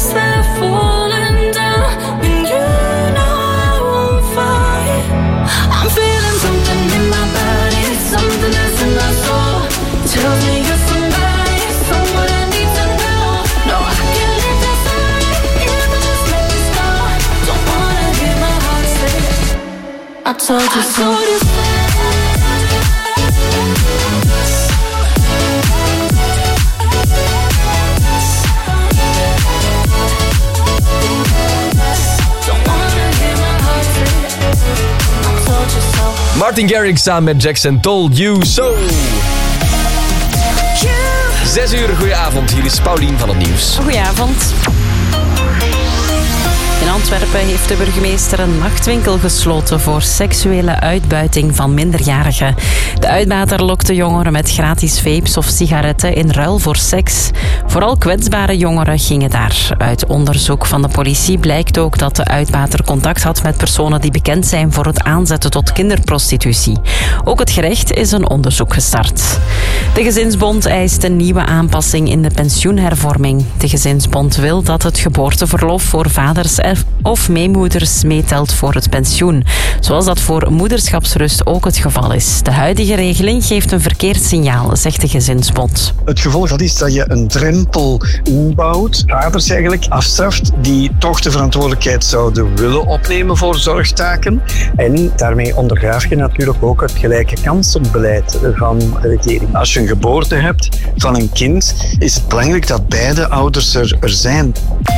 walls that falling down when you know I won't fight. I'm feeling something in my body, something that's in my soul. Tell me you're somebody, someone I need to know. No, I can't let that slide, even just let me start. Don't wanna hear my heart say, I told you so. Martin Garrix samen met Jackson Told You So. 6 uur, goedenavond. Hier is Paulien van het Nieuws. Goedenavond. In Antwerpen heeft de burgemeester een nachtwinkel gesloten voor seksuele uitbuiting van minderjarigen. De uitbater lokte jongeren met gratis vapes of sigaretten in ruil voor seks. Vooral kwetsbare jongeren gingen daar. Uit onderzoek van de politie blijkt ook dat de uitbater contact had met personen die bekend zijn voor het aanzetten tot kinderprostitutie. Ook het gerecht is een onderzoek gestart. De Gezinsbond eist een nieuwe aanpassing in de pensioenhervorming. De Gezinsbond wil dat het geboorteverlof voor vaders of meemoeders meetelt voor het pensioen. Zoals dat voor moederschapsrust ook het geval is. De huidige regeling geeft een verkeerd signaal, zegt de Gezinsbond. Het gevolg dat is dat je een drempel inbouwt, vaders eigenlijk afstraft, die toch de verantwoordelijkheid zouden willen opnemen voor zorgtaken. En daarmee ondergraaf je natuurlijk ook het gelijke kansenbeleid van de regering. Als je een geboorte hebt van een kind, is het belangrijk dat beide ouders er zijn.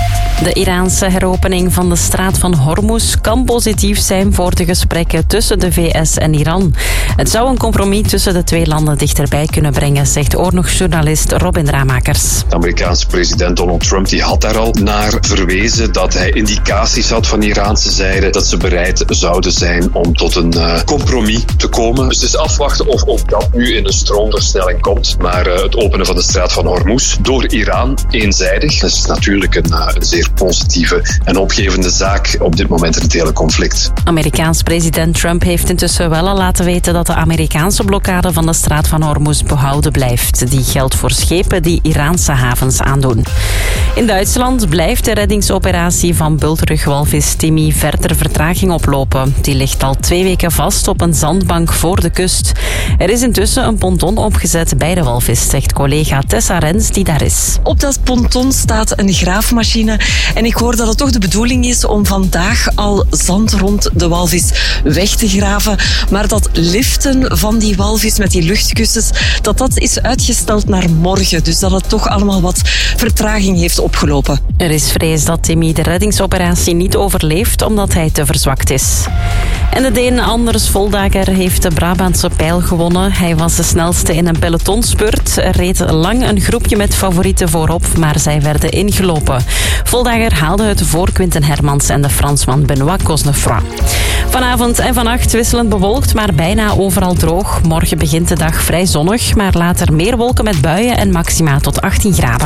De Iraanse heropening van de straat van Hormuz kan positief zijn voor de gesprekken tussen de VS en Iran. Het zou een compromis tussen de twee landen dichterbij kunnen brengen, zegt oorlogsjournalist Robin Ramakers. De Amerikaanse president Donald Trump die had daar al naar verwezen dat hij indicaties had van de Iraanse zijde dat ze bereid zouden zijn om tot een compromis te komen. Dus het is afwachten of ook dat nu in een stroomversnelling komt. Maar het openen van de straat van Hormuz door Iran eenzijdig, dat is natuurlijk een zeer positieve en opgevende zaak op dit moment in het hele conflict. Amerikaans president Trump heeft intussen wel al laten weten dat de Amerikaanse blokkade van de straat van Hormuz behouden blijft. Die geldt voor schepen die Iraanse havens aandoen. In Duitsland blijft de reddingsoperatie van bultrugwalvis Timmy verder vertraging oplopen. Die ligt al 2 weken vast op een zandbank voor de kust. Er is intussen een ponton opgezet bij de walvis, zegt collega Tessa Rens die daar is. Op dat ponton staat een graafmachine en ik hoor dat het toch de bedoeling is om vandaag al zand rond de walvis weg te graven. Maar dat liften van die walvis met die luchtkussens, dat is uitgesteld naar morgen. Dus dat het toch allemaal wat vertraging heeft opgelopen. Er is vrees dat Timmy de reddingsoperatie niet overleeft omdat hij te verzwakt is. En de Deen Anders Voldager heeft de Brabantse pijl gewonnen. Hij was de snelste in een pelotonspurt. Er reed lang een groepje met favorieten voorop, maar zij werden ingelopen. Voldager haalde het voor Quinten Hermans en de Fransman Benoît Cosnefroy. Vanavond en vannacht wisselend bewolkt, maar bijna overal droog. Morgen begint de dag vrij zonnig, maar later meer wolken met buien en maxima tot 18 graden.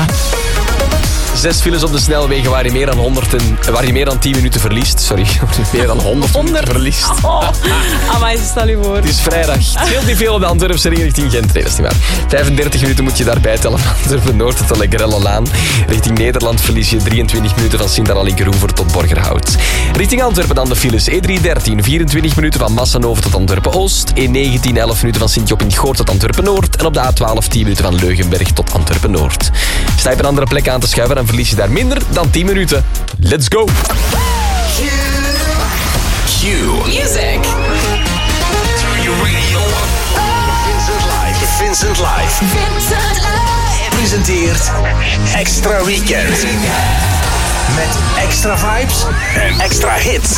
6 files op de snelwegen waar je meer dan 10 minuten verliest. Sorry, meer dan 100 minuten verliest. Amai, stel je voor. Het is vrijdag. Het scheelt niet veel op de Antwerpse ring richting Gent. Nee, dat is niet waar. 35 minuten moet je daarbij tellen van Antwerpen-Noord tot de Legrellelaan. Richting Nederland verlies je 23 minuten van Sint-Anna-Groenvoort tot Borgerhout. Richting Antwerpen dan de files. E313, 24 minuten van Massenhoven tot Antwerpen-Oost. E19, 11 minuten van Sint-Job-in-Goort tot Antwerpen-Noord. En op de A12, 10 minuten van Leugenberg tot Antwerpen-Noord. Sta je op een andere plek aan te schuiven, dan verlies je daar minder dan 10 minuten. Let's go! Q Music. Vincent Live presenteert Extra Weekend. Met extra vibes en extra hits.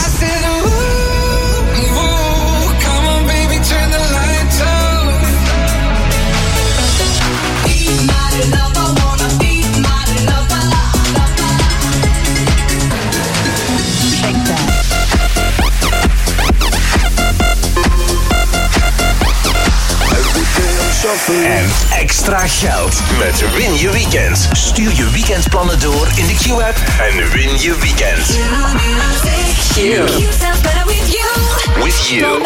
En extra geld met Win Je Weekend. Stuur je weekendplannen door in de Q-app en win je weekend. Q. With you.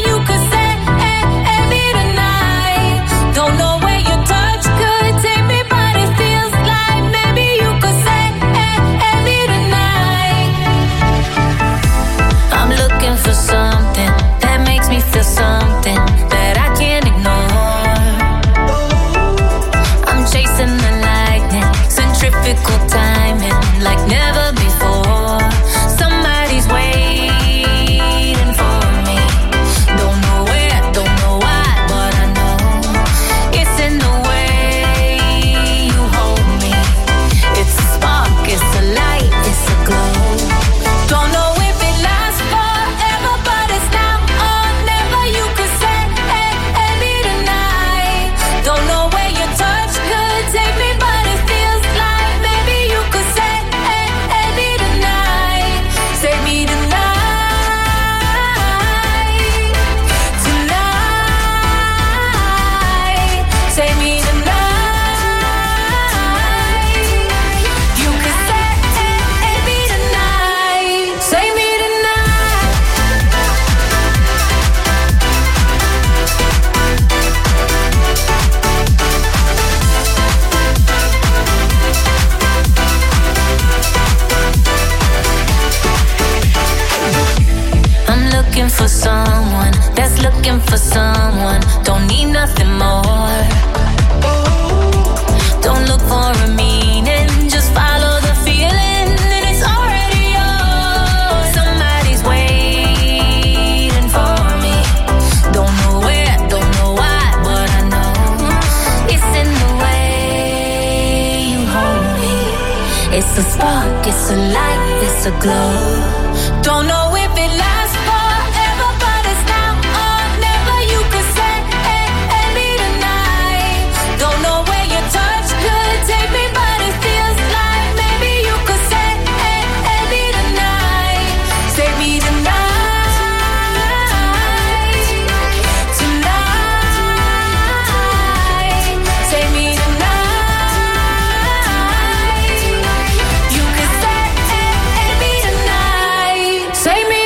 Don't know where your touch could take me by. looking for someone, don't need nothing more. Don't look for a meaning, just follow the feeling, and it's already yours. Somebody's waiting for me. Don't know where, don't know why, but I know it's in the way you hold me. It's a spark, it's a light, it's a glow. Don't know if it lasts forever, but it's now or never. You could say, me tonight. Don't know where your touch could take me, but it feels like maybe you could say, me tonight. Say me tonight. Tonight. Say me tonight. You could say, me tonight. Say me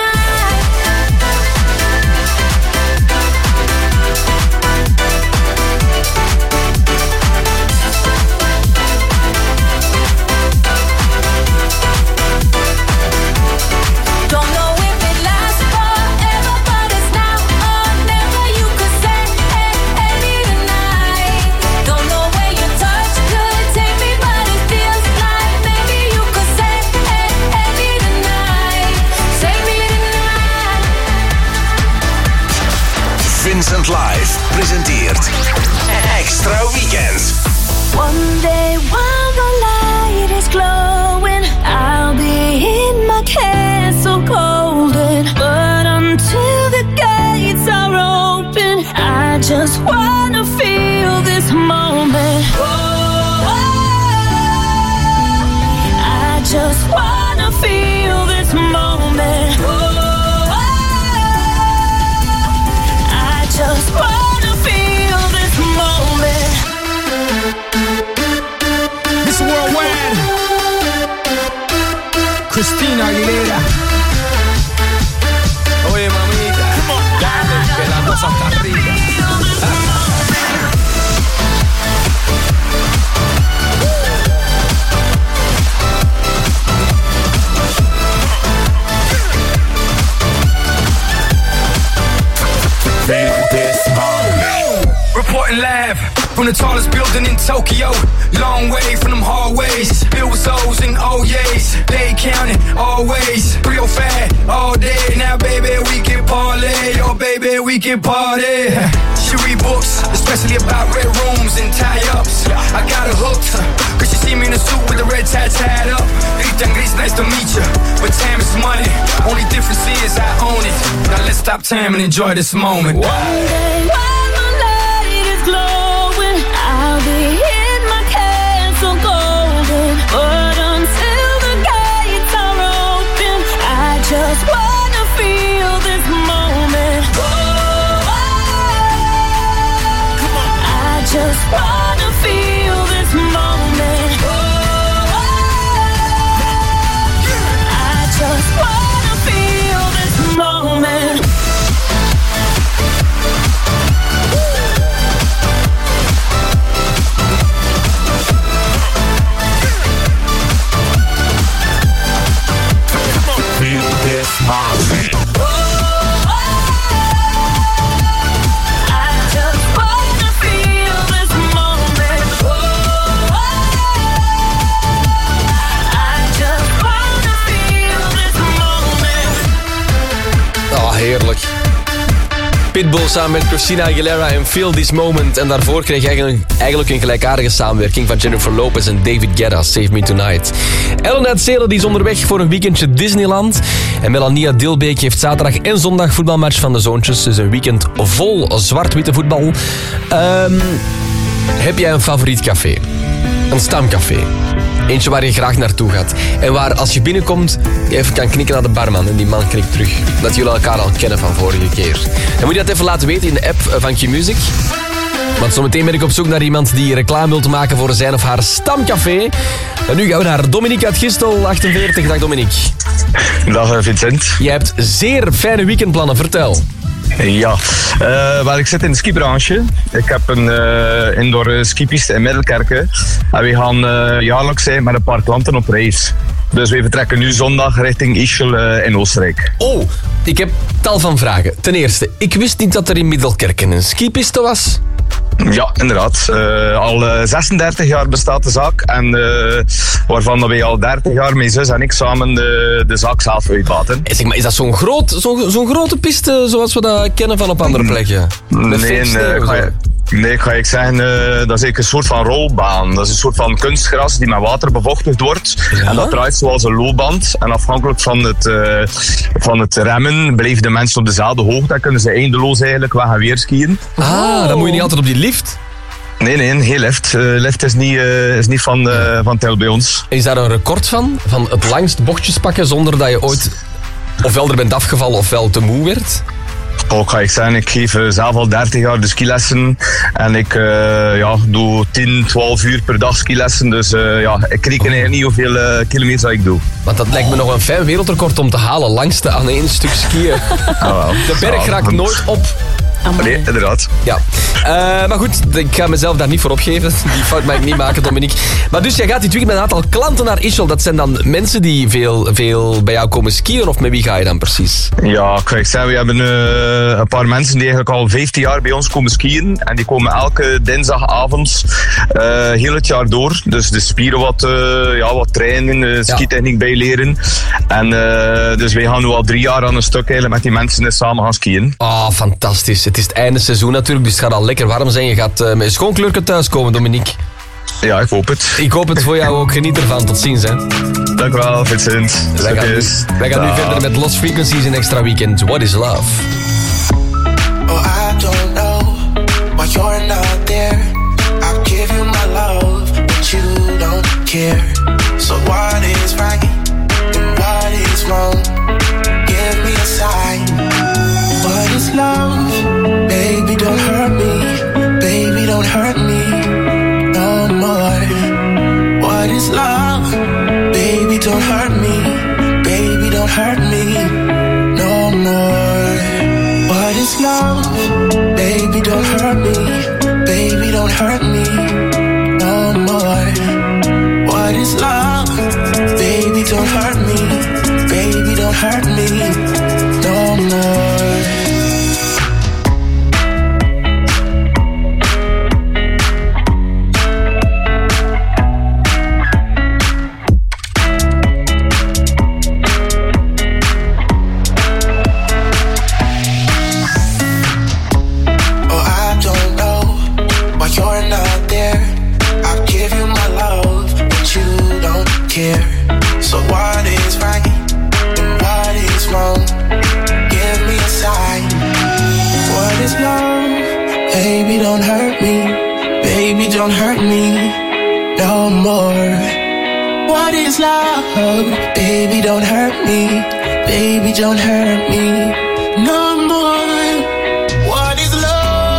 don't know if it lasts forever, but it's now or never. You could say, me tonight. Don't know where your touch could take me, but it feels like maybe you could say, me tonight. Say me tonight. Vincent Live presenteert Extra Weekend. One day while the light is glowing, I'll be in my castle golden. But until the gates are open, I just wanna feel this moment. I just wanna feel this moment. I just wanna feel this moment. Miss Worldwide, Christina Aguilera. Oye, mamita, dale, que la cosa está rica. Reporting live from the tallest building in Tokyo. Long way from them hallways. Bills, O's, and O's. They counting always. 305 all day. Now, baby, we can parlay. Oh, baby, we can party. She read books, especially about red rooms and tie-ups. I got her hooked, cause she see me in a suit with the red tie tied up. Rita and Gris, nice to meet you. But time is money. Only difference is I own it. Now let's stop time and enjoy this moment. One day while the light is glowing, I'll be in my castle golden. But until the gates are open, I just wanna feel this moment. I just wanna feel this moment. I just wanna feel this moment. Feel this moment. I just wanna feel this moment. I just wanna feel this moment. Oh, heerlijk. Pitbull samen met Christina Aguilera en Feel This Moment. En daarvoor kreeg je eigenlijk een gelijkaardige samenwerking van Jennifer Lopez en David Guetta, Save Me Tonight. Ellen uit Zelen die is onderweg voor een weekendje Disneyland. En Melania Dilbeek heeft zaterdag en zondag voetbalmatch van de zoontjes. Dus een weekend vol zwart-witte voetbal. Heb jij een favoriet café? Een stamcafé? Eentje waar je graag naartoe gaat. En waar als je binnenkomt, je even kan knikken naar de barman. En die man knikt terug. Dat jullie elkaar al kennen van vorige keer. Dan moet je dat even laten weten in de app van Q-Music. Want zometeen ben ik op zoek naar iemand die reclame wil maken voor zijn of haar stamcafé. En nu gaan we naar Dominique uit Gistel, 48. Dag Dominique. Dag Vincent. Je hebt zeer fijne weekendplannen, vertel. Ja, waar ik zit in de skibranche. Ik heb een indoor skipiste in Middelkerken. En we gaan jaarlijks zijn met een paar klanten op reis. Dus we vertrekken nu zondag richting Ischel in Oostenrijk. Oh, ik heb tal van vragen. Ten eerste, ik wist niet dat er in Middelkerken een skipiste was. Ja, inderdaad. Al 36 jaar bestaat de zaak. En waarvan wij al 30 jaar, mijn zus en ik, samen de zaak zelf uitbaten. Zeg maar, is dat zo'n grote piste zoals we dat kennen van op andere plekken? Nee, ga ik zeggen, dat is een soort van rolbaan. Dat is een soort van kunstgras die met water bevochtigd wordt. Ja? En dat draait zoals een loopband. En afhankelijk van het remmen blijven de mensen op dezelfde hoogte. Dan kunnen ze eindeloos eigenlijk weg en weer skiën. Dan moet je niet altijd op die lift. Nee, geen lift. Lift is niet van tel bij ons. Is daar een record van? Van het langst bochtjes pakken zonder dat je ooit ofwel er bent afgevallen ofwel te moe werd? Ga ik zeggen, ik geef zelf al 30 jaar de skilessen en ik doe 10, 12 uur per dag skilessen. Dus ik reken eigenlijk niet hoeveel kilometers dat ik doe. Want dat lijkt me nog een fijn wereldrecord om te halen, langste aan één stuk skiën. De berg raakt nooit op. Nee, inderdaad. Ja. Maar goed, ik ga mezelf daar niet voor opgeven. Die fout mag ik niet maken, Dominique. Maar dus, jij gaat dit weekend met een aantal klanten naar Ischel. Dat zijn dan mensen die veel bij jou komen skiën, of met wie ga je dan precies? Ja, ik ga zeggen, we hebben een paar mensen die eigenlijk al 15 jaar bij ons komen skiën. En die komen elke dinsdagavond heel het jaar door. Dus de spieren wat trainen, skitechniek bijleren. En dus wij gaan nu al 3 jaar aan een stuk eigenlijk met die mensen samen gaan skiën. Fantastisch. Het is het einde seizoen natuurlijk, dus het gaat al lekker warm zijn. Je gaat met schoonklurken thuiskomen, Dominique. Ja, ik hoop het. Ik hoop het voor jou ook. Geniet ervan. Tot ziens, hè. Dank u wel, Vincent. Wij gaan nu verder met Lost Frequencies in Extra Weekend. What is love? Oh, I don't know why you're not there. I'll give you my love, but you don't care. So what is right and what is wrong? Give me a sign. What is love? Baby, don't hurt me. Baby, don't hurt me no more. What is love? Baby, don't hurt me. Baby, don't hurt me no more. What is love? Baby, don't hurt me. Baby, don't hurt me no more. What is love? Baby, don't hurt me. Baby, don't hurt me no more. So what is right and what is wrong? Give me a sign. What is love? Baby, don't hurt me. Baby, don't hurt me no more. What is love? Baby, don't hurt me. Baby, don't hurt me no more. What is love?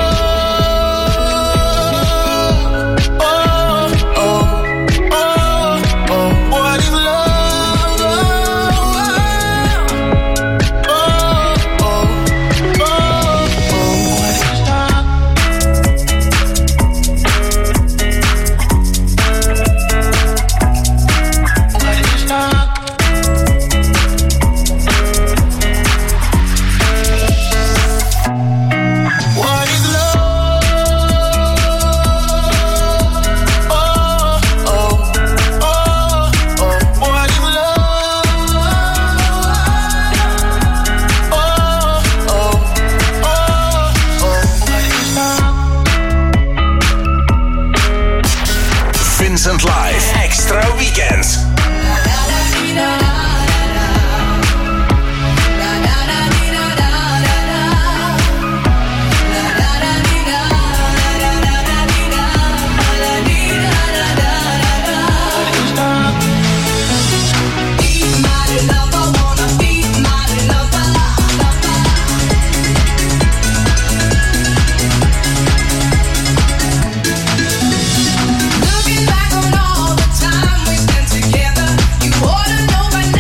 Live Extra Weekend. Looking back on all the time we spent together, you ought to know by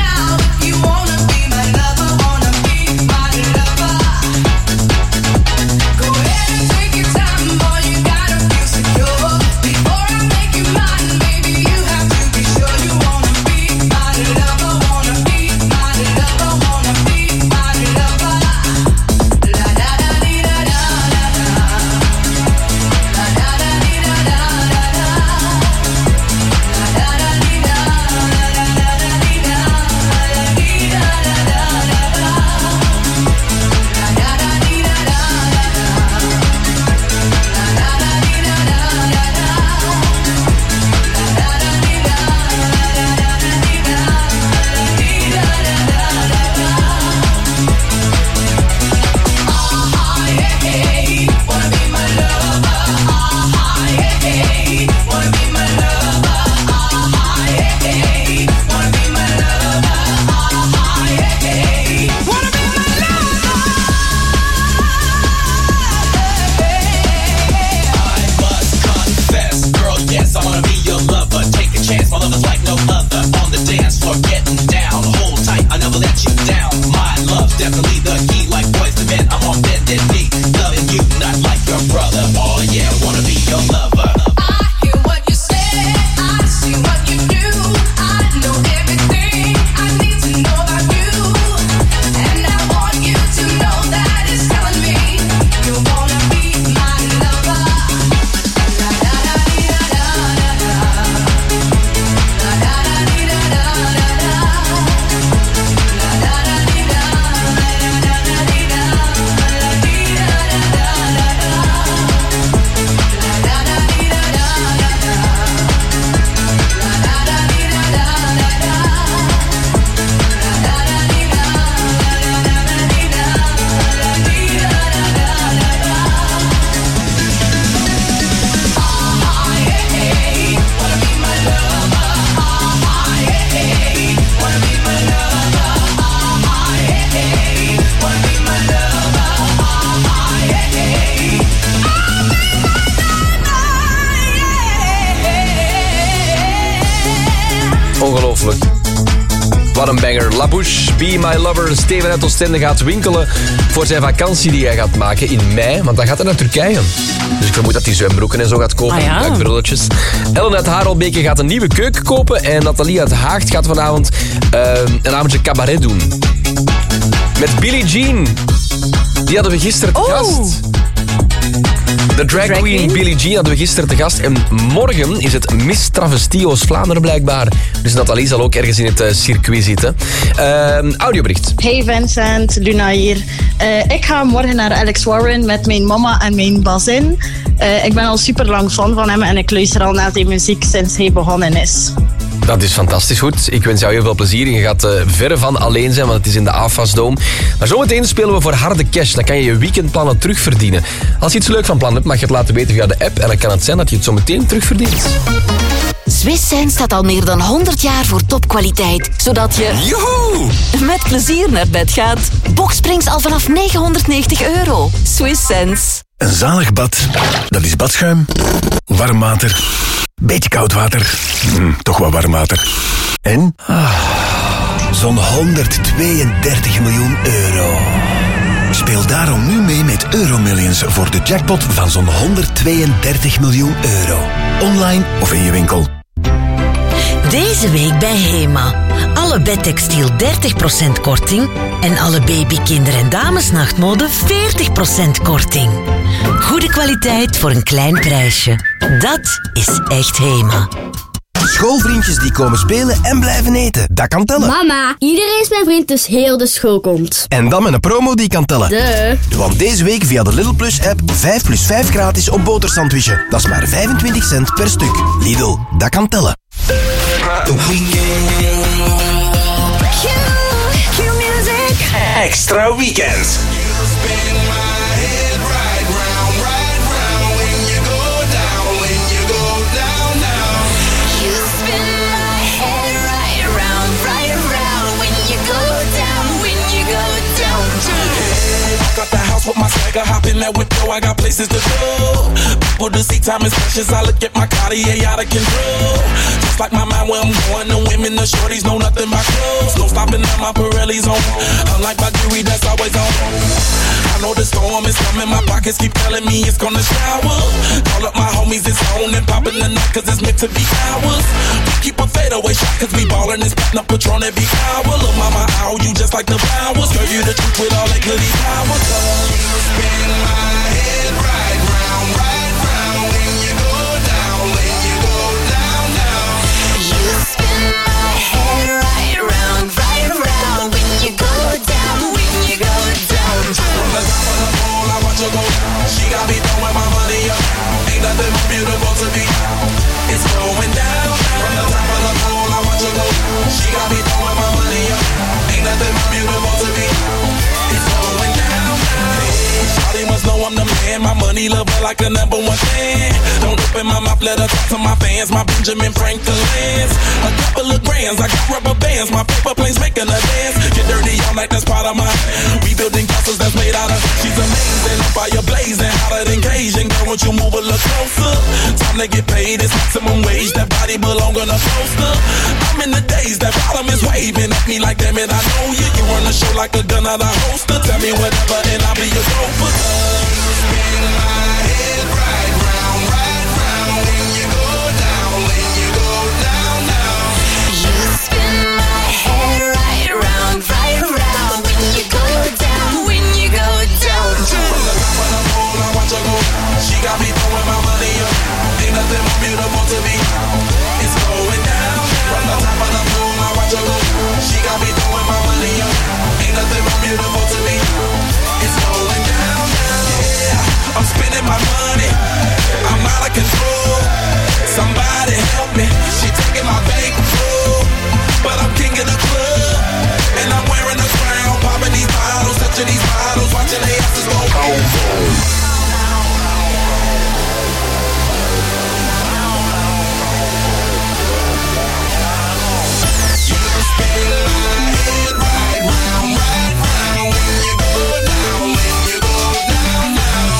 Ongelooflijk. Wat een banger. La Bouche, Be My Lover. Steven uit Oostende gaat winkelen voor zijn vakantie die hij gaat maken in mei. Want dan gaat hij naar Turkije. Dus ik vermoed dat hij zwembroeken en zo gaat kopen. Duikbrulletjes. Ellen uit Harelbeke gaat een nieuwe keuken kopen. En Nathalie uit Haagt gaat vanavond een avondje cabaret doen. Met Billie Jean. Die hadden we gisteren te gast. De drag queen Billie Jean hadden we gisteren te gast. En morgen is het Miss Travestie Oost-Vlaanderen blijkbaar. Dus Nathalie zal ook ergens in het circuit zitten. Audiobericht. Hey Vincent, Luna hier. Ik ga morgen naar Alex Warren met mijn mama en mijn bazin. Ik ben al super lang fan van hem en ik luister al naar die muziek sinds hij begonnen is. Dat is fantastisch goed. Ik wens jou heel veel plezier. Je gaat verre van alleen zijn, want het is in de AFAS-dome. Maar zometeen spelen we voor harde cash. Dan kan je je weekendplannen terugverdienen. Als je iets leuk van plan hebt, mag je het laten weten via de app. En dan kan het zijn dat je het zometeen terugverdient. Swiss Sense staat al meer dan 100 jaar voor topkwaliteit. Zodat je... Joehoe! Met plezier naar bed gaat. Boxsprings al vanaf €990. Swiss Sense. Een zalig bad, dat is badschuim, warm water, beetje koud water, toch wat warm water. En zo'n €132 miljoen. Speel daarom nu mee met Euromillions voor de jackpot van zo'n €132 miljoen. Online of in je winkel. Deze week bij Hema. Alle bedtextiel 30% korting en alle baby-, kinder- en damesnachtmode 40% korting. Goede kwaliteit voor een klein prijsje. Dat is echt Hema. Schoolvriendjes die komen spelen en blijven eten. Dat kan tellen. Mama, iedereen is mijn vriend, dus heel de school komt. En dan met een promo die kan tellen. Want deze week via de Lidl Plus app 5+5 gratis op botersandwichen. Dat is maar 25 cent per stuk. Lidl, dat kan tellen. Extra Weekend. Got the house with my swagger, hop in that whip, yo, I got places to go. People to see, time is precious, I look at my Cartier out of control. Just like my mind where I'm going, the women, the shorties know nothing but clothes. No stopping at my Pirelli's on. Unlike my jewelry, that's always on. I know the storm is coming, my pockets keep telling me it's gonna shower. Call up my homies, it's on and popping the night, cause it's meant to be ours. We keep a fadeaway shot, cause we ballin' and spittin' up Patron every hour. Look, mama, ow, you just like the flowers. Girl, you the truth with all that goody power. You spin my head right round when you go down, when you go down, down. You spin my head right round when you go down, when you go down. From the top of the pole, I watch her go. She got me throwing my money up. Ain't nothing more beautiful to me. It's going down. From the top of the pole, I watch her go. She got me throwing my money up. Ain't nothing more beautiful to me. It's going down. Shawty must know I'm the man. My money love her like a number one fan. Don't open my mouth, let her talk to my fans. My Benjamin Franklin's. A couple of grands, I got rubber bands. My paper planes making a dance. Get dirty all night, that's part of my. We building castles that's made out of. She's amazing, fire blazing, hotter than Cajun. Girl, won't you move a little closer? Time to get paid, it's maximum wage. That body belong on a poster. I'm in the days, that bottom is waving at me like, damn it, I know you. You run the show like a gun out of holster. Tell me whatever and I'll be your gopher. Spin my head right round when you go down, when you go down, down. You spin my head right round when you go down, when you go down. From the top of the pole, I watch her go. She got me throwing my money up. Ain't nothing more beautiful to me. It's going down. From the top of the pole, I watch her go. She got me throwing my money up. Ain't nothing more beautiful to me. It's going down. Yeah, I'm spending my money. I'm out of control. Somebody help me. She taking my bankroll, but I'm king of the club, and I'm wearing a crown, popping these bottles, touching these bottles, watching they asses go boom.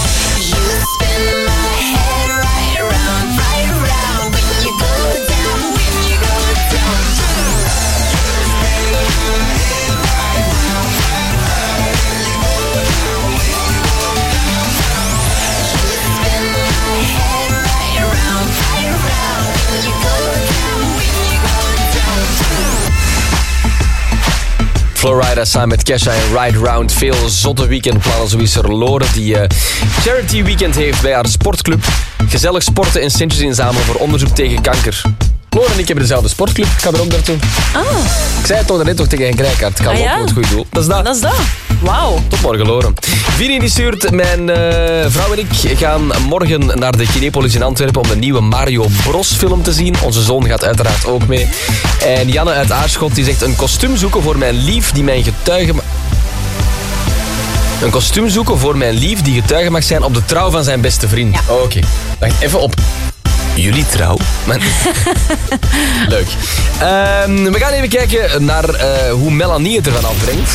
Spin my head right round when you go down, Florida samen met Kesha en Ride Round. Veel zotte weekendplannen, zo is er Lore die charity weekend heeft bij haar sportclub. Gezellig sporten en centjes inzamelen voor onderzoek tegen kanker. Lore en ik hebben dezelfde sportclub. Ik ga er ook naartoe. Ik zei het toch net tegen een krijkaart. Ik ga ook voor het goede doel. Dat is dat. Wauw. Tot morgen, Lore. Vinnie die stuurt, mijn vrouw en ik gaan morgen naar de Kinepolis in Antwerpen om de nieuwe Mario Bros film te zien. Onze zoon gaat uiteraard ook mee. En Janne uit Aarschot die zegt een kostuum zoeken voor mijn lief die mijn getuige... Een kostuum zoeken voor mijn lief die getuige mag zijn op de trouw van zijn beste vriend. Ja. Oké. Wacht even op. Jullie trouw? Leuk. We gaan even kijken naar hoe Melanie het ervan afbrengt.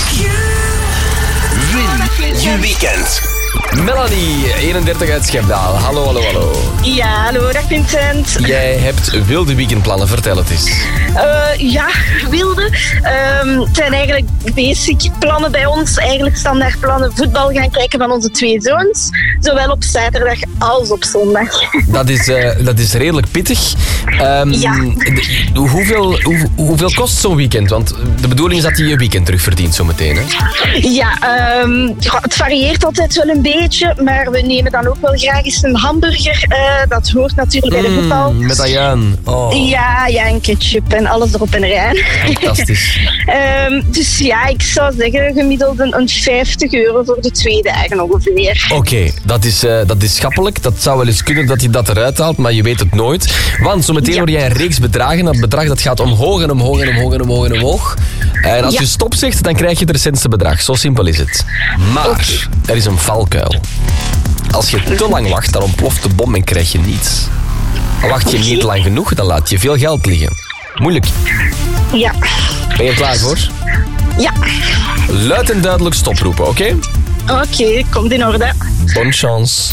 Win je weekend. Melanie, 31 uit Schepdaal. Hallo. Ja, hallo, dag Vincent. Jij hebt wilde weekendplannen, vertel het eens. Ja, wilde. Het zijn eigenlijk basic plannen bij ons. Eigenlijk standaard plannen voetbal gaan kijken van onze 2 zoons. Zowel op zaterdag als op zondag. Dat is redelijk pittig. Ja. Hoeveel kost zo'n weekend? Want de bedoeling is dat je je weekend terugverdient zometeen, hè? Ja, het varieert altijd wel een beetje, maar we nemen dan ook wel graag eens een hamburger. Dat hoort natuurlijk bij de voetbal. Met ajuin. Oh. Ja, en ketchup en alles erop en eraan. Fantastisch. Dus ja, ik zou zeggen gemiddeld een €50 voor de 2 dagen ongeveer. Oké, dat is schappelijk. Dat zou wel eens kunnen dat je dat eruit haalt, maar je weet het nooit. Want zometeen hoor jij een reeks bedragen. Dat bedrag dat gaat omhoog en omhoog. En als je stop zegt, dan krijg je het recentste bedrag. Zo simpel is het. Maar er is een valkuil. Als je te lang wacht, dan ontploft de bom en krijg je niets. Wacht je niet lang genoeg, dan laat je veel geld liggen. Moeilijk. Ja. Ben je er klaar voor? Ja. Luid en duidelijk stoproepen, oké? Oké, komt in orde. Bonne chance.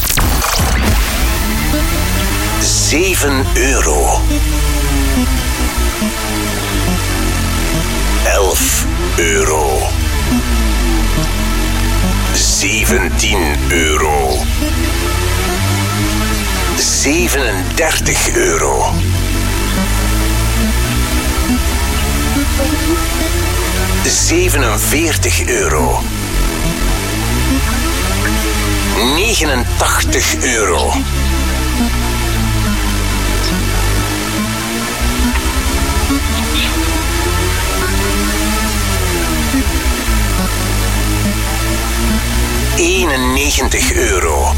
€7. €11. €17. €37. €47. €89. €91.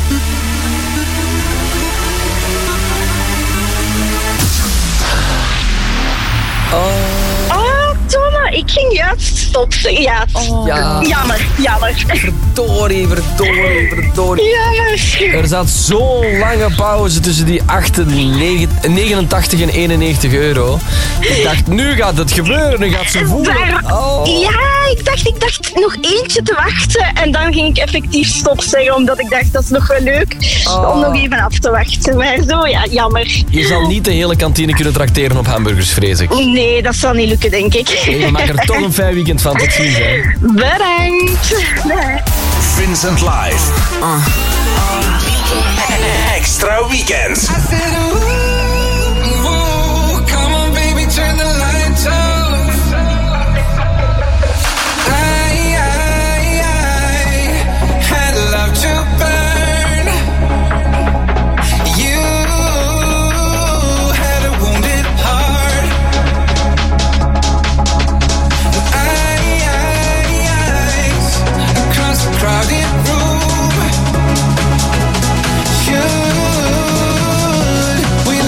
Thomas, ik ging juist stop zeggen. Ja. Jammer. Verdorie. Jammer. Er zat zo'n lange pauze tussen die 89 en €91. Ik dacht, nu gaat het gebeuren, nu gaat ze voelen. Ja, ik dacht nog eentje te wachten. En dan ging ik effectief stop zeggen, omdat ik dacht, dat is nog wel leuk om nog even af te wachten. Maar zo, ja, jammer. Je zal niet de hele kantine kunnen trakteren op hamburgers, vrees ik. Nee, dat zal niet lukken, denk ik. We maken er toch een fijn weekend van. Tot ziens, hè. Bedankt. Vincent Live. Extra weekend. Come on, baby, turn the lights off. I had love to burn. You had a wounded heart. Across the crowded room. We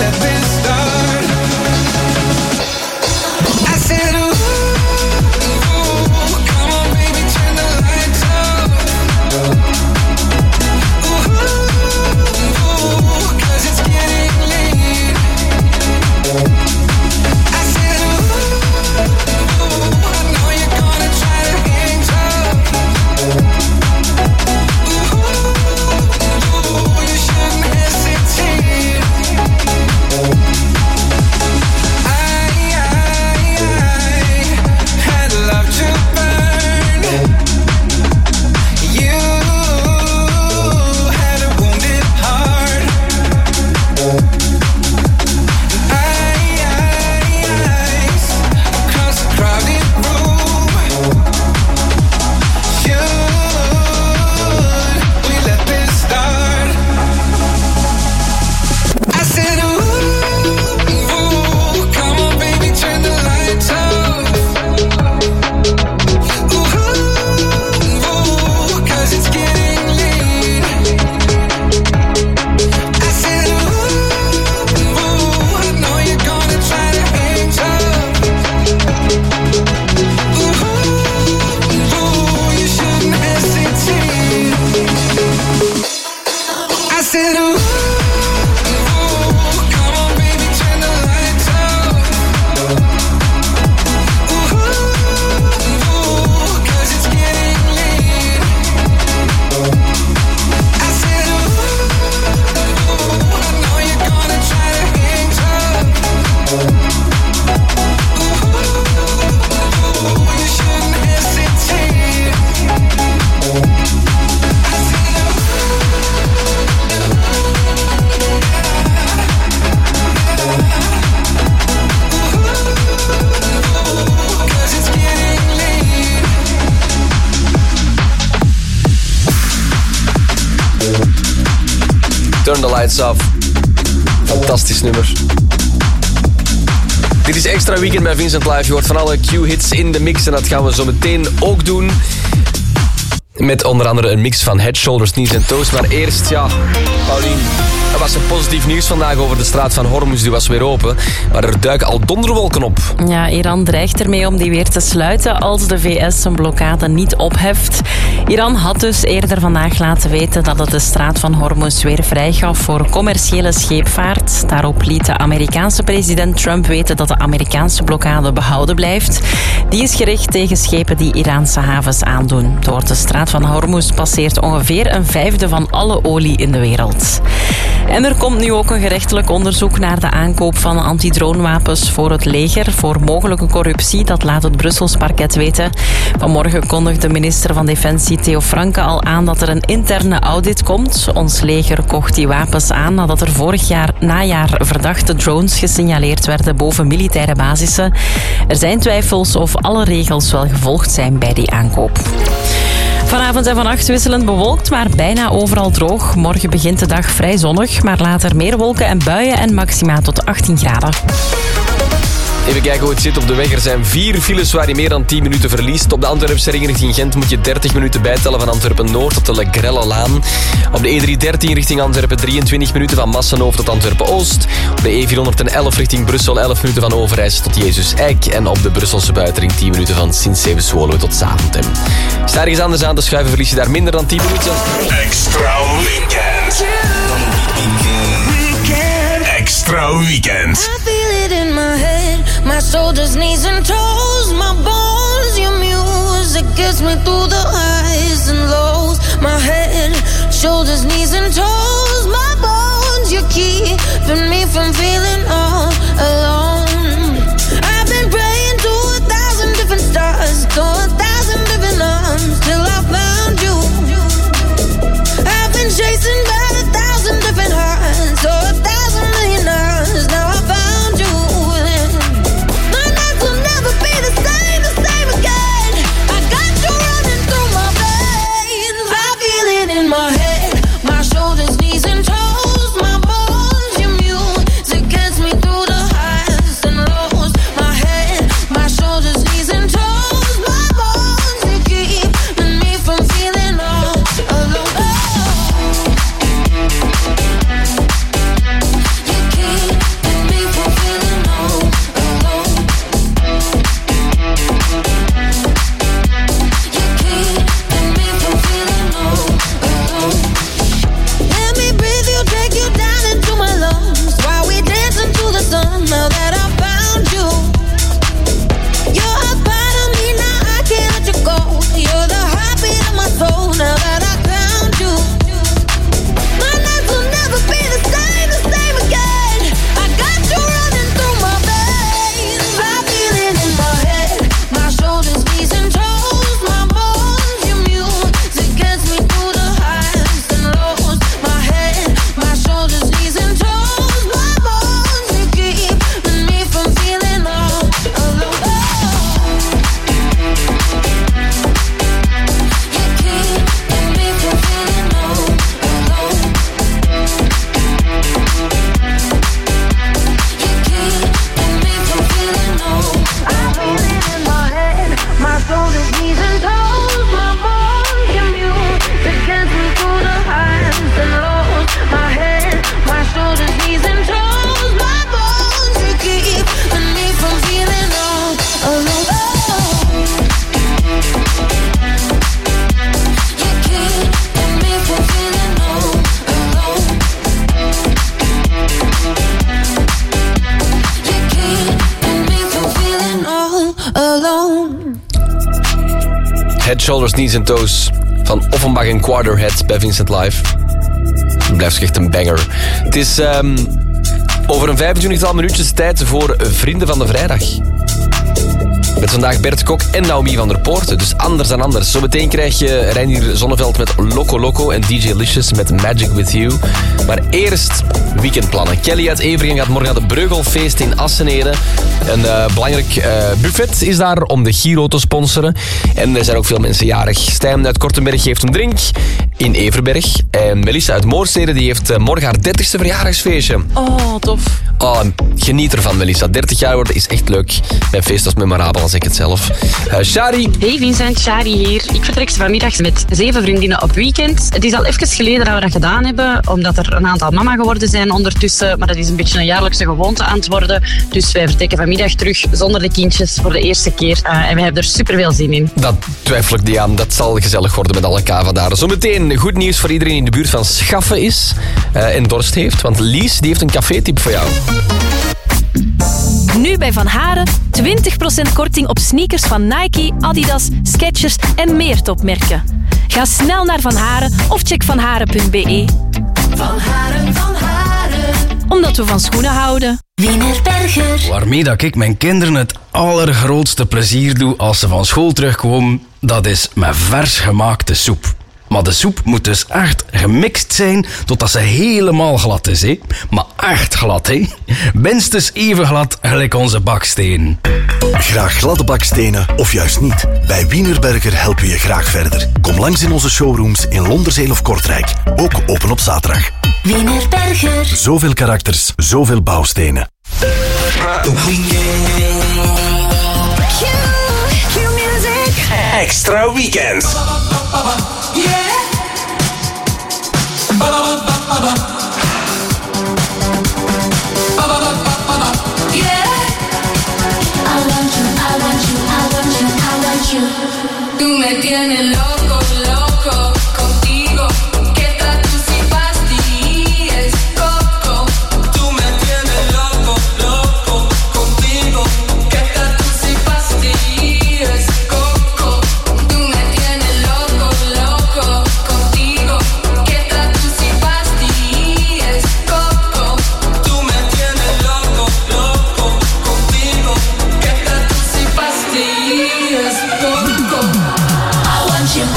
Lights Off. Fantastisch nummer. Dit is Extra Weekend bij Vincent Live. Je hoort van alle Q-hits in de mix en dat gaan we zo meteen ook doen. Met onder andere een mix van Head, Shoulders, Knees en Toes. Maar eerst, Paulien, er was een positief nieuws vandaag over de straat van Hormuz. Die was weer open, maar er duiken al donderwolken op. Ja, Iran dreigt ermee om die weer te sluiten als de VS zijn blokkade niet opheft. Iran had dus eerder vandaag laten weten dat het de straat van Hormuz weer vrijgaf voor commerciële scheepvaart. Daarop liet de Amerikaanse president Trump weten dat de Amerikaanse blokkade behouden blijft. Die is gericht tegen schepen die Iraanse havens aandoen. Door de straat van Hormuz passeert ongeveer 1/5 van alle olie in de wereld. En er komt nu ook een gerechtelijk onderzoek naar de aankoop van antidroonwapens voor het leger voor mogelijke corruptie. Dat laat het Brussels parket weten. Vanmorgen kondigde minister van Defensie Theo Franke al aan dat er een interne audit komt. Ons leger kocht die wapens aan nadat er vorig najaar verdachte drones gesignaleerd werden boven militaire basissen. Er zijn twijfels of alle regels wel gevolgd zijn bij die aankoop. Vanavond en vannacht wisselend bewolkt, maar bijna overal droog. Morgen begint de dag vrij zonnig, maar later meer wolken en buien en maxima tot 18 graden. Even kijken hoe het zit op de weg. Er zijn 4 files waar je meer dan 10 minuten verliest. Op de Antwerpse ring richting Gent moet je 30 minuten bijtellen van Antwerpen-Noord tot de Le Grelle-laan. Op de E313 richting Antwerpen 23 minuten van Massenhoofd tot Antwerpen-Oost. Op de E411 richting Brussel 11 minuten van Overijs tot Jezus-Eik. En op de Brusselse buitenring 10 minuten van Sint-Seven-Zwolle tot Zaventem. Sta ergens anders aan te schuiven, verlies je daar minder dan 10 minuten. Extra Weekend. Extra Weekend. I feel it in my head, my shoulders, knees and toes, my bones, your music gets me through the highs and lows. My head, shoulders, knees and toes, my bones, you're keeping me from feeling all alone. I've been praying to 1,000 different stars, to 1,000 different arms, till I found you. I've been chasing by 1,000 different hearts, so 1,000 million hours, now I found you. My nights will never be the same again. I got you running through my veins. I feel it in my head, my shoulders, knees and toes, my bones, your music gets me through the highs and lows. My head, my shoulders, knees and toes, my bones, you keeping me from feeling all alone. Now that I found you, you're a part of me, now I can't let you go. You're the heartbeat of my soul, now that I found you. My nights will never be the same again. I got you running through my veins. I feel it in my head, my shoulders, knees and toes, my bones, your music gets me through the highs and lows. My head, my shoulders, knees and toes, my bones, you keep me from feeling all alone. You keep me from feeling all alone. You keep me from feeling all. I feel it in my head, my shoulders, knees and toes, my bones, your music gets me through the highs and lows. My head, my shoulders, knees and toes, my bones, you keep me from feeling all alone. You keep me from feeling all alone. You keep me from feeling all alone. Head, Shoulders, Knees and Toes van Offenbach en Quarterhead bij Vincent Live. Het blijft echt een banger. Het is over een 25-tal minuutjes tijd voor Vrienden van de Vrijdag. Met vandaag Bert Kok en Naomi van der Poorten. Dus anders dan anders. Zometeen krijg je Reinier Zonneveld met Loco Loco en DJ Licious met Magic With You. Maar eerst weekendplannen. Kelly uit Everingen gaat morgen naar de Breugelfeest in Assenede. Een belangrijk buffet is daar om de Giro te sponsoren. En er zijn ook veel mensen jarig. Stijn uit Kortenberg geeft een drink. in Everberg. En Melissa uit Moorstede die heeft morgen haar 30ste verjaardagsfeestje. Oh, tof. Oh, geniet ervan, Melissa. 30 jaar worden is echt leuk. Mijn feest was memorabel, als ik het zelf. Shari. Hey Vincent, Shari hier. Ik vertrek vanmiddag met 7 vriendinnen op weekend. Het is al even geleden dat we dat gedaan hebben, omdat er een aantal mama geworden zijn ondertussen. Maar dat is een beetje een jaarlijkse gewoonte aan het worden. Dus wij vertrekken vanmiddag terug zonder de kindjes voor de eerste keer. En we hebben er superveel zin in. Dat twijfel ik niet aan. Dat zal gezellig worden met alle kava daar. Zometeen goed nieuws voor iedereen in de buurt van Schaffen is en dorst heeft. Want Lies die heeft een café-tip voor jou. Nu bij Van Haren 20% korting op sneakers van Nike, Adidas, Skechers en meer topmerken. Ga snel naar Van Haren of check vanharen.be. Van Haren, Van Haren. Omdat we van schoenen houden. Wienerberger. Waarmee dat ik mijn kinderen het allergrootste plezier doe als ze van school terugkomen, dat is met vers gemaakte soep. Maar de soep moet dus echt gemixt zijn totdat ze helemaal glad is, hè? Maar echt glad, hè? Minstens even glad gelijk onze baksteen. Graag gladde bakstenen of juist niet? Bij Wienerberger helpen we je graag verder. Kom langs in onze showrooms in Londerzeel of Kortrijk. Ook open op zaterdag. Wienerberger. Zoveel karakters, zoveel bouwstenen. Extra Weekend. Tú me tienes loco, loco contigo. ¿Qué tal tú si pastillas, coco? Tú me tienes loco, loco contigo. ¿Qué tal tú si pastillas, coco? Tú me tienes loco, loco contigo. ¿Qué tal tú si pastillas, coco? Tú me tienes loco, loco contigo. ¿Qué tal tú si pastillas, coco? I want you.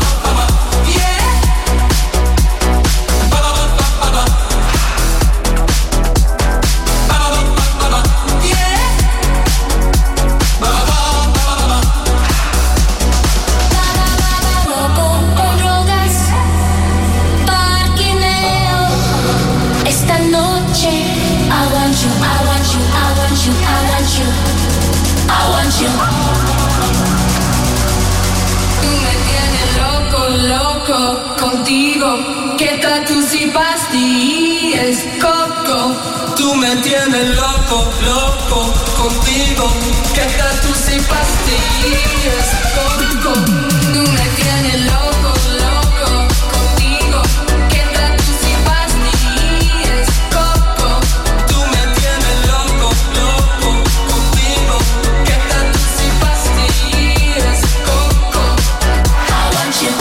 Esta noche I want you, I want you, I want you, I want you, I want you. Tú me tienes loco, loco contigo. ¿Qué tal tú si pastillas, coco? Tú me tienes loco, loco contigo. ¿Qué tal tú si pastillas, coco? Tú me tienes loco, loco contigo. ¿Qué tal tú si pastillas, coco? Tú me tienes loco, loco contigo. ¿Qué tal tú si pastillas, coco? I want you.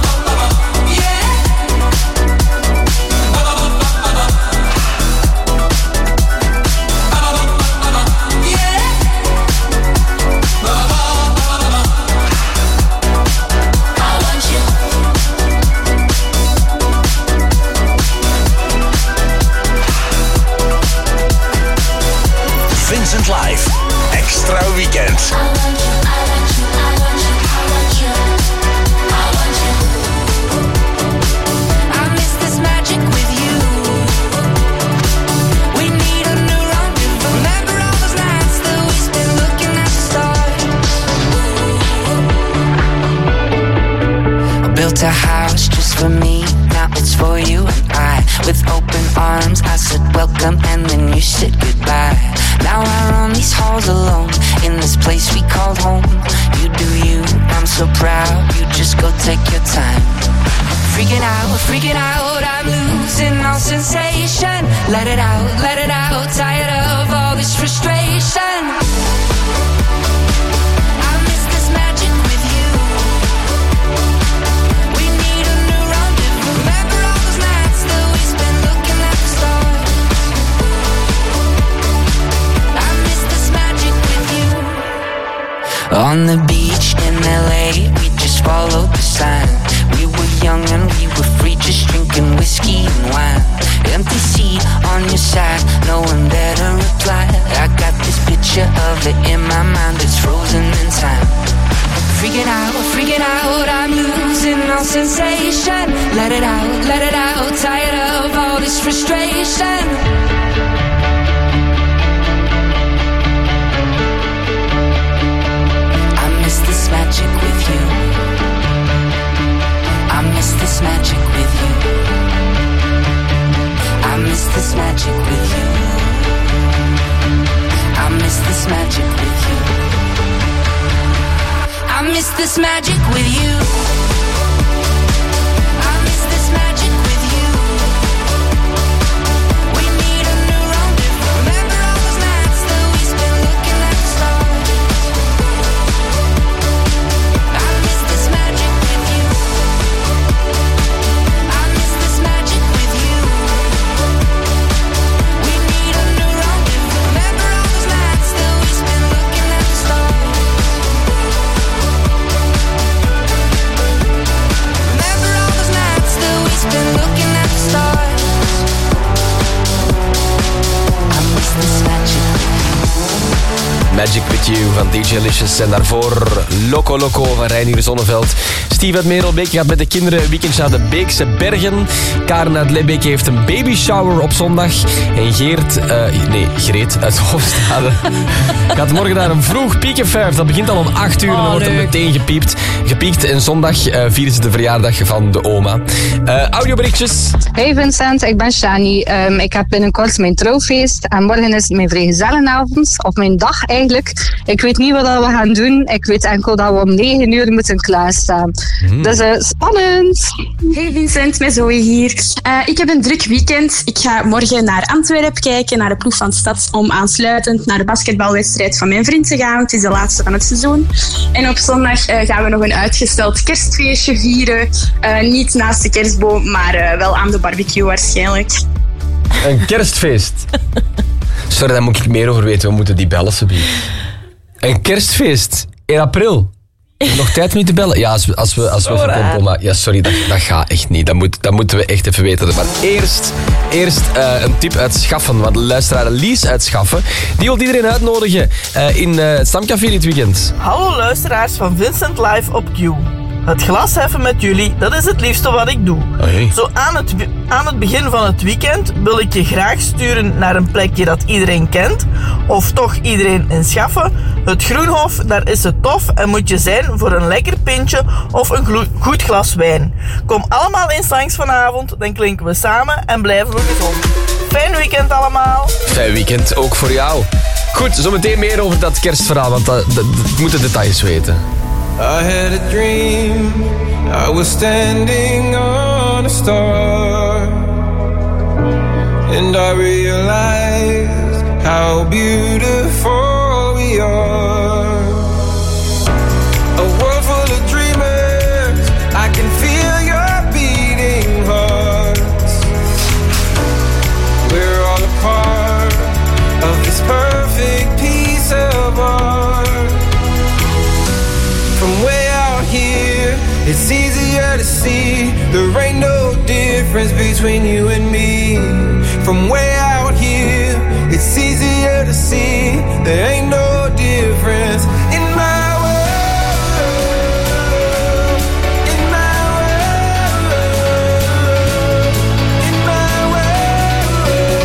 Vincent Live. Extra Weekend. I miss this magic with you. We need a new rendezvous. Remember all those nights that we spent looking at the stars. I built a house just for me, now it's for you and I. With open arms, I said welcome and then you said goodbye. Now I run these halls alone, in this place we called home. You do you, I'm so proud, you just go take your time. Freaking out, I'm losing all sensation. Let it out, tired of all this frustration. I miss this magic with you. We need a new rendezvous. Remember all those nights that we spent looking at the stars. I miss this magic with you. On the beach in LA, we just followed the sign. We were young and we were free, just drinking whiskey and wine. Empty seat on your side, no one there to reply. I got this picture of it in my mind, it's frozen in time. Freaking out, I'm losing all sensation. Let it out, tired of all this frustration. I miss this magic with you. I miss this magic with you. I miss this magic with you. I miss this magic with you. I miss this magic with you. I miss this magic with you. We need a new rendezvous. Remember all those nights that we spent looking at the stars. I miss this magic with you. I miss this magic with you. We need a new rendezvous. Remember all those nights that we spent looking at the stars. Remember all those nights that we spent looking at the stars. I miss this magic with you. Magic With You van DJ Licious. En daarvoor Loco Loco van Reinier Zonneveld. Steve uit Merelbeek gaat met de kinderen een weekendje naar de Beekse Bergen. Karen uit Lebbeek heeft een babyshower op zondag. En Greet uit Hoofdstade gaat morgen naar een vroeg Piekenvijf. Dat begint al om 8 uur en dan wordt er meteen gepiekt. En zondag vieren ze de verjaardag van de oma. Audioberichtjes. Hey Vincent, ik ben Shani. Ik heb binnenkort mijn trouwfeest en morgen is mijn vrijgezellenavond, of mijn dag eigenlijk. Ik weet niet wat we gaan doen. Ik weet enkel dat we om 9 uur moeten klaarstaan. Dus spannend. Hey Vincent, met Zoe hier. Ik heb een druk weekend. Ik ga morgen naar Antwerpen kijken, naar de ploeg van Stad, om aansluitend naar de basketbalwedstrijd van mijn vriend te gaan. Het is de laatste van het seizoen. En op zondag gaan we nog een uitgesteld kerstfeestje vieren. Niet naast de kerstboom, maar wel aan de barbecue waarschijnlijk. Een kerstfeest. Sorry, daar moet ik meer over weten. We moeten die bellen, Sabine. Een kerstfeest in april. Nog tijd om niet te bellen? Ja, als we verkopen. Maar ja, sorry, dat gaat echt niet. Dat moeten we echt even weten. Maar eerst een tip uit Schaffen. Want de luisteraar Lies uit Schaffen, die wil iedereen uitnodigen in het Stamcafé dit weekend. Hallo luisteraars van Vincent Live op Q. Het glas heffen met jullie, dat is het liefste wat ik doe. Zo aan het begin van het weekend wil ik je graag sturen naar een plekje dat iedereen kent. Of toch iedereen in Schaffen. Het Groenhof, daar is het tof en moet je zijn voor een lekker pintje of een goed glas wijn. Kom allemaal eens langs vanavond, dan klinken we samen en blijven we gezond. Fijn weekend allemaal. Fijn weekend, ook voor jou. Goed, zometeen meer over dat kerstverhaal, want dat moeten details weten. I had a dream, I was standing on a star, and I realized how beautiful we are. A world full of dreamers, I can feel your beating hearts. We're all a part of this perfect piece of art. From way out here, it's easier to see there ain't no difference between you and me. From way out here, it's easier to see there ain't no difference in my world, in my world, in my world.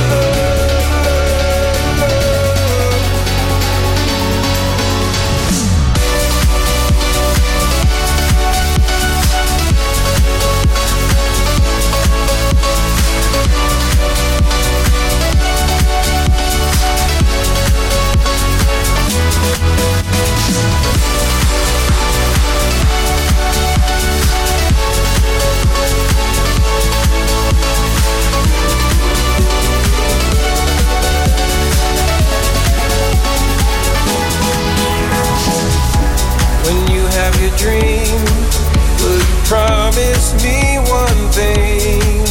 When you have your dream, will you promise me one thing?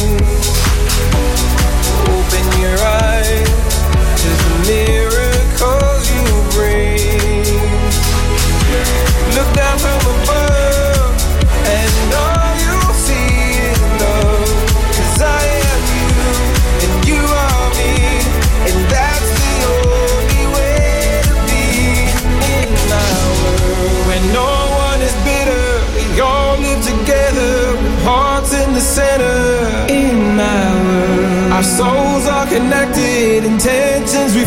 Open your eyes to the miracles you bring. Look down from above and all you'll see is love. 'Cause I am you and you are me, and that's the only way to be in my world. When no one is bitter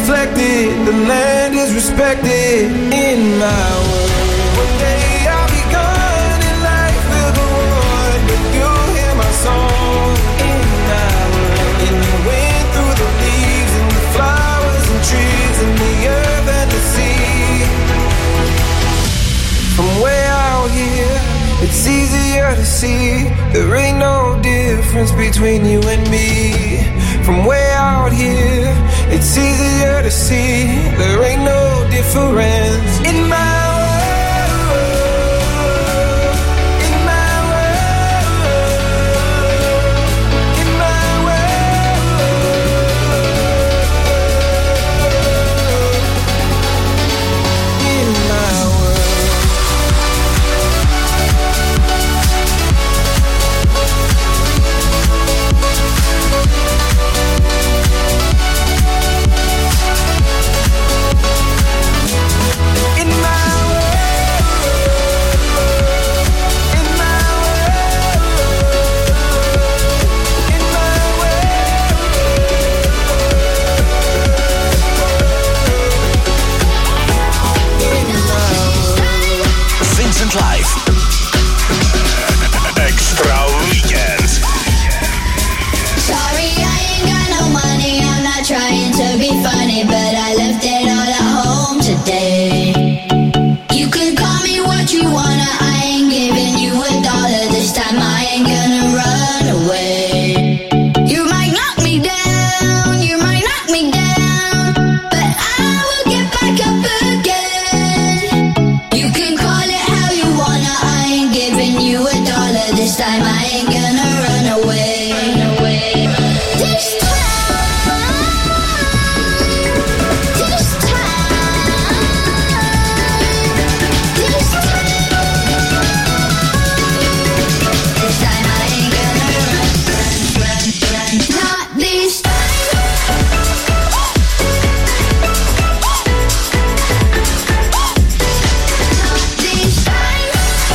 reflected, the land is respected in my world. One day I'll be gone and life will go on, but you'll hear my song in my world. In the wind through the leaves and the flowers and trees and the earth and the sea. From way out here, it's easier to see. There ain't no difference between you and me. From way out here, it's easier to see. There ain't no difference in my world, in my world, in my world, in my world. Live. Extra Weekend. Sorry, I ain't got no money. I'm not trying to be funny, but I left it all at home today. You can call me what you wanna. I ain't giving you $1 this time. I ain't gonna run away. You might knock me down, you might knock me down, but I will get back up again. You can call it how you wanna. I ain't giving you $1 this time. I ain't gonna run away. This time I ain't gonna run. Not this time. Not this time.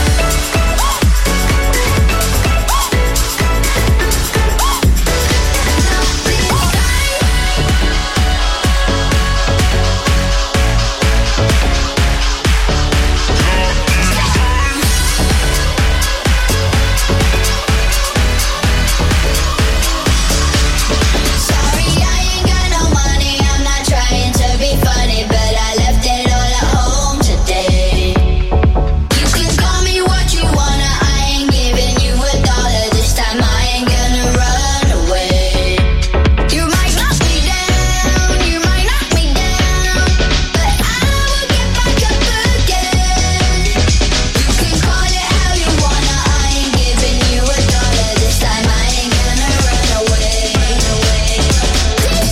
Sorry, I ain't got no money. I'm not trying to be funny, but I left it all at home today. You can call me what you wanna. I ain't giving you $1 this time. I ain't gonna run away. You might knock me down, you might knock me down, but I will get back up again. You can call it how you wanna. I ain't giving you $1 this time. I ain't gonna run away. This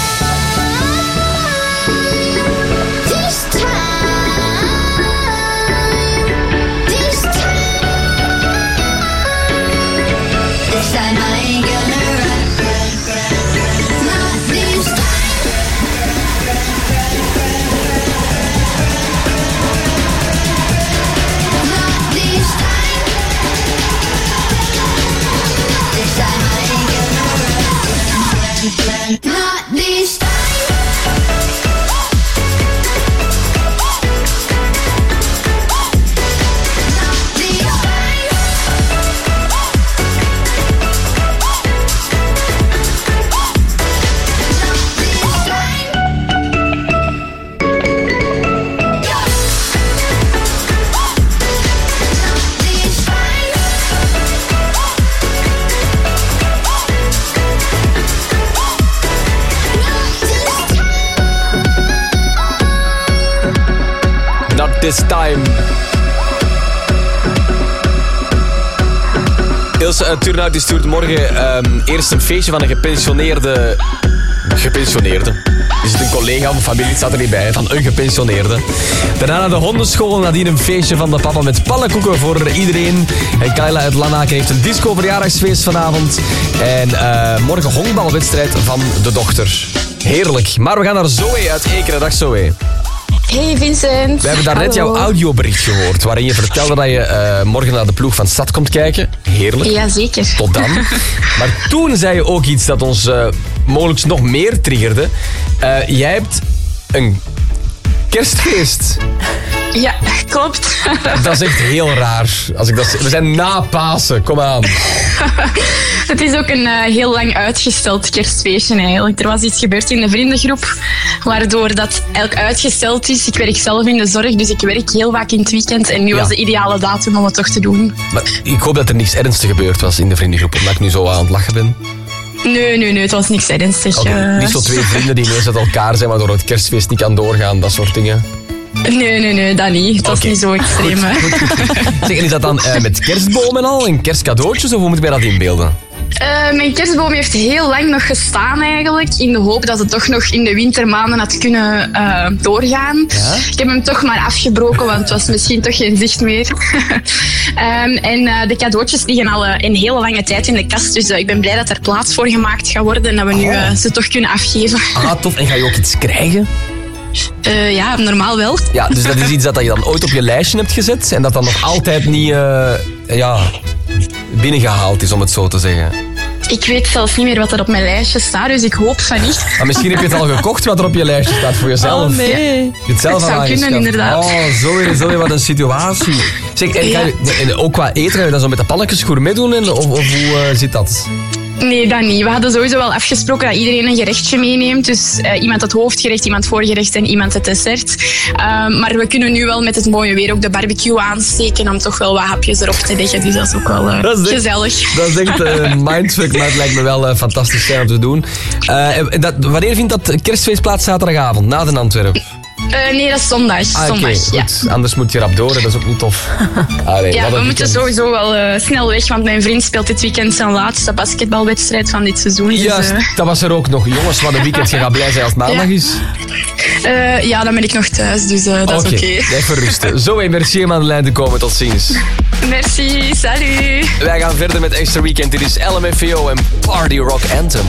time I ain't gonna run. Not this time. Not this time. This time I ain't gonna run. Not this time. Not this time. Ilse Turnhout die stuurt morgen eerst een feestje van een gepensioneerde. Er zit een collega of familie, staat er niet bij, van een gepensioneerde. Daarna naar de hondenschool, nadien een feestje van de papa met pannenkoeken voor iedereen. En Kayla uit Lanaken heeft een disco-verjaardagsfeest vanavond. En morgen honkbalwedstrijd van de dochter. Heerlijk. Maar we gaan naar Zoe uit Ekeren. Dag Zoe. Hey Vincent. We hebben daarnet jouw audiobericht gehoord, waarin je vertelde dat je morgen naar de ploeg van Stad komt kijken. Heerlijk. Ja, zeker. Tot dan. Maar toen zei je ook iets dat ons mogelijk nog meer triggerde. Jij hebt een kerstfeest. Ja, klopt. Dat is echt heel raar. Als ik dat zeg. We zijn na Pasen, kom aan. Het is ook een heel lang uitgesteld kerstfeestje eigenlijk. Er was iets gebeurd in de vriendengroep, waardoor dat eigenlijk uitgesteld is. Ik werk zelf in de zorg, dus ik werk heel vaak in het weekend. En nu was de ideale datum om het toch te doen. Maar ik hoop dat er niets ernstigs gebeurd was in de vriendengroep, omdat ik nu zo aan het lachen ben. Nee, het was niks ernstig. Niet zo 2 vrienden die ineens uit elkaar zijn, waardoor het kerstfeest niet kan doorgaan, dat soort dingen. Nee, dat niet. Het was niet zo extreem. Goed. Zeg, en is dat dan met kerstboom en al, en kerstcadeautjes, of hoe moet ik mij dat inbeelden? Mijn kerstboom heeft heel lang nog gestaan eigenlijk, in de hoop dat het toch nog in de wintermaanden had kunnen doorgaan. Ja? Ik heb hem toch maar afgebroken, want het was misschien toch geen zicht meer. En de cadeautjes liggen al een hele lange tijd in de kast, dus ik ben blij dat er plaats voor gemaakt gaat worden en dat we nu ze toch kunnen afgeven. Tof. En ga je ook iets krijgen? Ja, normaal wel. Ja, dus dat is iets dat je dan ooit op je lijstje hebt gezet en dat dan nog altijd niet binnengehaald is, om het zo te zeggen. Ik weet zelfs niet meer wat er op mijn lijstje staat, dus ik hoop van niet. Maar misschien heb je het al gekocht wat er op je lijstje staat voor jezelf. Oh nee. Je hebt het zelf dat zou kunnen, inderdaad. Zo weer wat een situatie. Zeg, en ook qua eten, ga je dat zo met de pannetjes gourmet doen? Of hoe zit dat? Nee, dat niet. We hadden sowieso wel afgesproken dat iedereen een gerechtje meeneemt. Dus iemand het hoofdgerecht, iemand voorgerecht en iemand het dessert. Maar we kunnen nu wel met het mooie weer ook de barbecue aansteken om toch wel wat hapjes erop te leggen. Dus dat is ook wel gezellig. Dat is echt mindfuck, maar het lijkt me wel fantastisch om te doen. Wanneer vindt dat kerstfeest plaats? Zaterdagavond, na de Antwerpen? Nee, dat is zondag. Oké, goed. Ja. Anders moet je rap door, dat is ook niet tof. We moeten sowieso wel snel weg, want mijn vriend speelt dit weekend zijn laatste basketbalwedstrijd van dit seizoen. Juist, dat was er ook nog. Jongens, wat een weekend. Je gaat blij zijn als het maandag is. Dan ben ik nog thuis, dus dat is oké. Even rusten. Zo, merci om aan de lijn te komen. Tot ziens. Merci, salut. Wij gaan verder met Extra Weekend. Dit is LMFAO en Party Rock Anthem.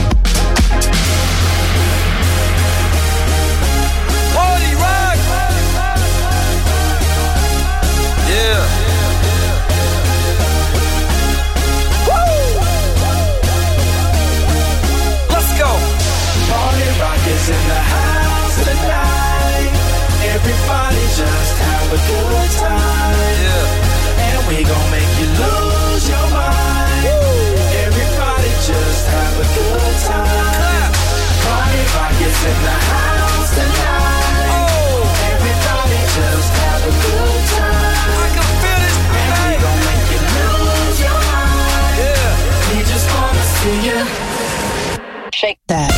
In the house tonight, everybody just have a good time, and we gon' make you lose your mind. Everybody just have a good time. Party rock is in the house tonight. Everybody just have a good time. I can feel it, and we gon' make you lose your mind. We just wanna see you shake that.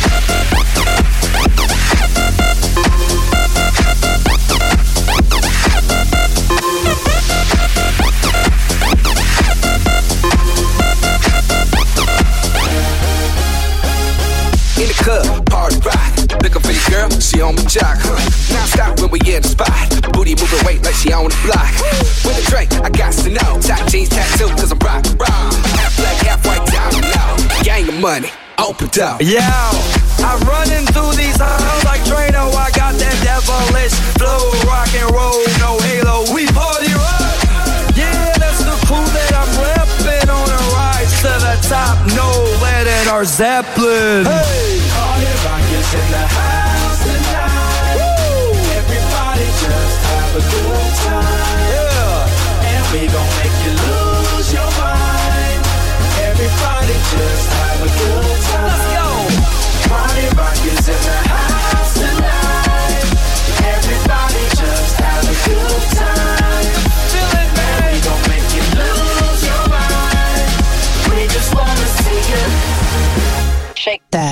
In the club, party rock. Looking for your girl, she on my jock. Now stop when we in the spot. Booty moving weight like she on the block. With a drink, I got to know. Top jeans tattoo, cause I'm rock. Half black, half white, diamond now. Gang of money, open up. Yeah, I'm running through these halls like Drano. I got that devilish flow, rock and roll, no halo. We party rock. Yeah, that's the crew that I'm repping on a rise to the top. No lead in our Zeppelin. Hey, party rock is in the house tonight. Woo! Everybody just have a good time. Yeah, and we gon' make you lose your mind. Everybody just have a good time. Let's go. Party rock is in the house tonight. Everybody just have a good time. Feel it, man. And we gon' make you lose your mind. We just wanna see you shake that.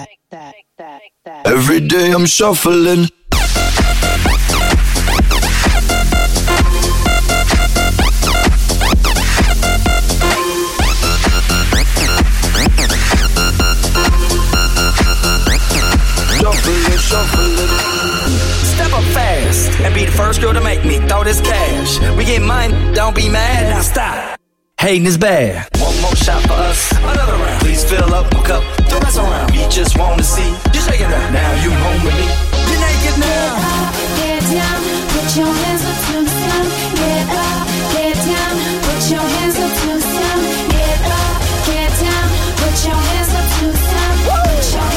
Every day I'm shuffling. Step up fast and be the first girl to make me throw this cash. We get mine, don't be mad, now stop. Hating is bad. One more shot for us, another round. Please fill up my cup, don't mess around. We just wanna see you shake it out. Now you home with me. You're naked now. Get down, put your hands up to the sun. Get up, get down, put your hands up to the sun. Get up, get down, put your hands up to the sun. Put your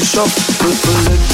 push up, pull it.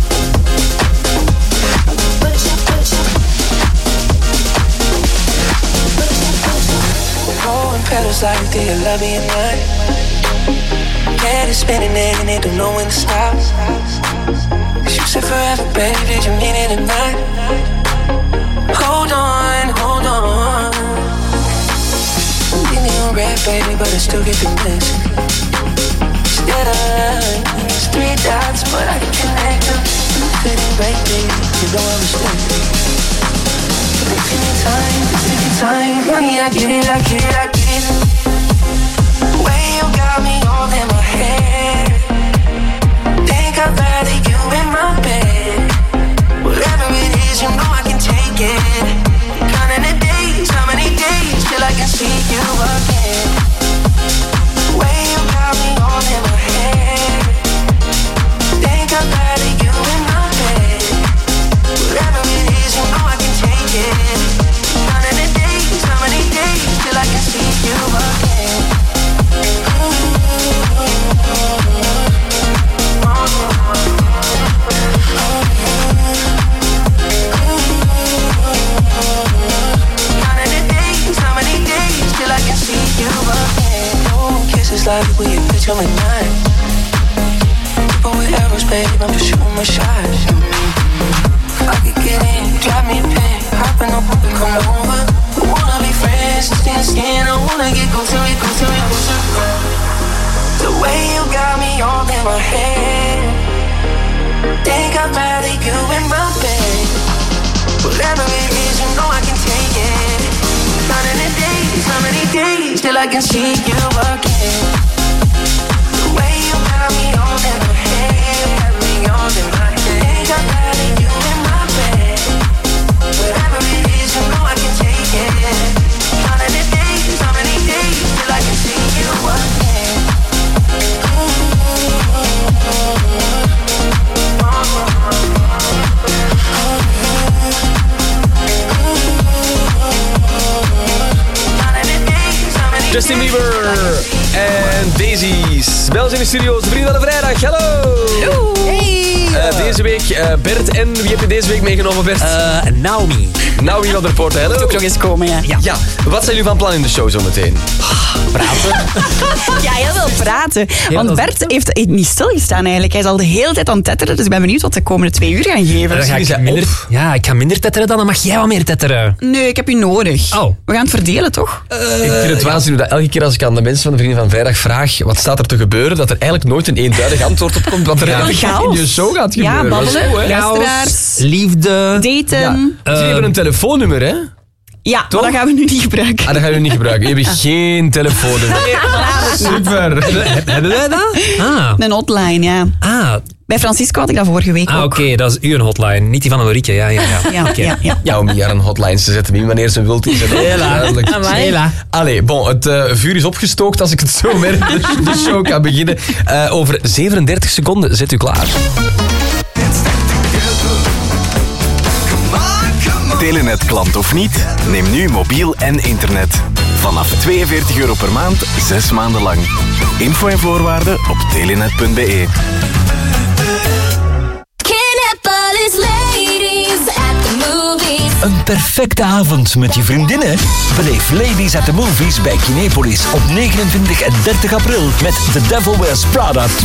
Blowing petals like the 11 night. Head is spinning and they don't know when to stop. You said forever, baby, did you mean it tonight? Hold on, hold on. Give me your red, baby, but I still get the message. Instead of it's 3 dots, but I can connect them. Couldn't break me, you know I'm mistaken. Taking your time, honey, I get it, I get it, I get it. The way you got me all in my head. Think I'd rather you in my bed. Whatever it is, you know I can take it. Counting the days, how many days till I can see you again. The way you got me all in my head. Think I'd rather you in my bed. Whatever it is, you know I can take it. Counting the days, how many days till I can see you again. Like we a picture of night. But with arrows, babe, I'm just shooting my shot. I could get in, drive me a pen, hop in the book and come over. I wanna be friends, skin to skin. I wanna get closer, get closer, get closer. The way you got me all in my head. Think I'd rather you in my bed. Whatever it is, you know I can take it. Counting the days, how many days till I can see you again. The way you got me all in my head, got me all in my head. Think I'd rather you in my bed. Whatever it is, you know I can take it. Counting the days, how many days till I can see you again. Justin Bieber en Daisy's. Bij ons in de studio's, de vrienden van de vrijdag. Hallo! Hey! Deze week Bert en wie heb je deze week meegenomen, Bert? Naomi. Naomi van der Poorten, hallo. Moet ook nog eens komen, ja. Ja, wat zijn jullie van plan in de show zometeen? Praten. Ja, heel veel praten. Want Bert heeft niet stilgestaan eigenlijk. Hij is al de hele tijd aan het tetteren, dus ik ben benieuwd wat de komende 2 uur gaan geven. Ik ga minder tetteren dan mag jij wat meer tetteren. Nee, ik heb u nodig. Oh. We gaan het verdelen, toch? Ik vind het waanzinnig dat elke keer als ik aan de mensen van de Vrienden van Vrijdag vraag wat staat er te gebeuren, dat er eigenlijk nooit een eenduidig antwoord op komt wat er eigenlijk in je show gaat gebeuren. Ja, babbelen, luisteraars, liefde, daten. Ze hebben een telefoonnummer, hè? Ja, maar dat gaan we nu niet gebruiken. Ah, dat gaan we niet gebruiken. Je hebt geen telefoonnummer. Super. Hebben wij dat? Een hotline, ja. Bij Francisco had ik dat vorige week ook. Oké, dat is uw hotline, niet die van Ulrike. Ja, om hier een hotline te zetten, wie wanneer ze wilt is. Hela. Allee, bon, het vuur is opgestookt als ik het zo merk. De show kan beginnen. Over 37 seconden, zet u klaar. Telenet-klant of niet? Neem nu mobiel en internet. Vanaf €42 per maand, 6 maanden lang. Info en voorwaarden op telenet.be. Een perfecte avond met je vriendinnen? Beleef Ladies at the Movies bij Kinepolis op 29 en 30 april met The Devil Wears Prada